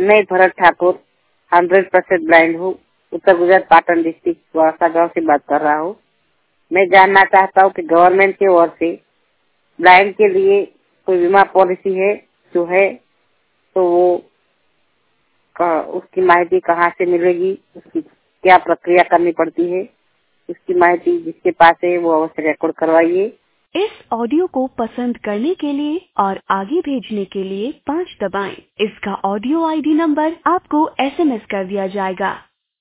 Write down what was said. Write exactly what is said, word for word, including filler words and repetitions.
मैं Bharat Thakur hundred percent blind हूँ। उत्तर गुजरात पाटन डिस्ट्रिक्ट वासा गाँव से बात कर रहा हूँ। मैं जानना चाहता हूँ कि गवर्नमेंट की ओर से ब्लाइंड के लिए कोई बीमा पॉलिसी है, जो है तो वो उसकी माहिती कहाँ से मिलेगी, उसकी क्या प्रक्रिया करनी पड़ती है, उसकी माहिती जिसके पास है वो अवश्य रिकॉर्ड करवाइए। इस ऑडियो को पसंद करने के लिए और आगे भेजने के लिए पाँच दबाएं। इसका ऑडियो आईडी नंबर आपको एसएमएस कर दिया जाएगा।